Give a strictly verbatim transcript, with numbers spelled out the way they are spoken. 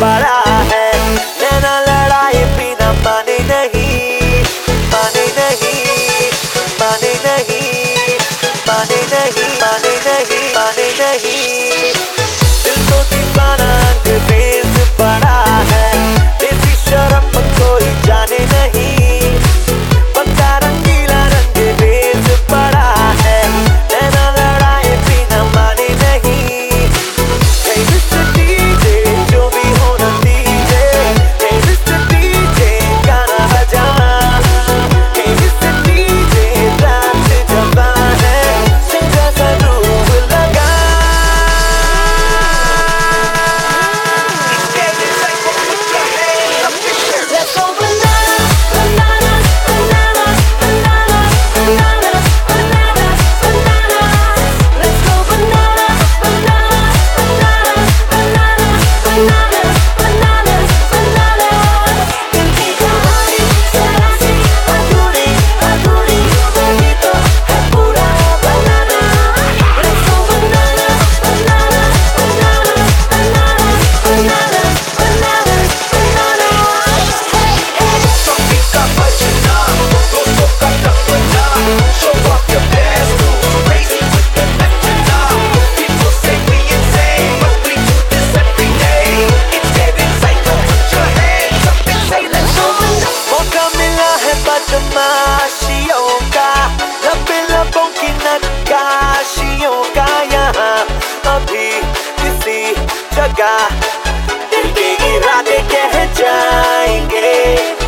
पड़ा है। नैना लड़ाई पीना पानी नहीं, पानी नहीं, पानी नहीं, पानी नहीं, पानी नहीं, पानी नहीं। दिल तो दीवाना अंग्रेज पड़ा है, तेरी शर्म कोई जाने नहीं। पक्का रंगीला रंगरेज पड़ा है, नैना लड़ाई पीना माने नहीं। Hey मिस्टर डीजे जो भी हो ना डीजे, Hey मिस्टर डीजे गाना बजा। Hey मिस्टर डीजे रात जवा है, चंगा सा रूप लगा। Let's go bananas, bananas, bananas, bananas, bananas, bananas, bananas. Let's go bananas, bananas, bananas, bananas, bananas, bananas, bananas. दिल की कहानी जरा सी अधूरी, अधूरी, अभी तो है पूरा बनाना। Let's go bananas, bananas, bananas, bananas, bananas, bananas, bananas. Something got bajna, dosto ka tapna. Show off your best moves, crazy with the metronome. People say we insane, but we do this every day. It's getting psycho, put your hands up and say let's go. मौका मिला है बदमाशियों का, लबे लबों की नक्काशियों का। यहाँ अभी किसी जगह दिल के इरादे कह जाएंगे।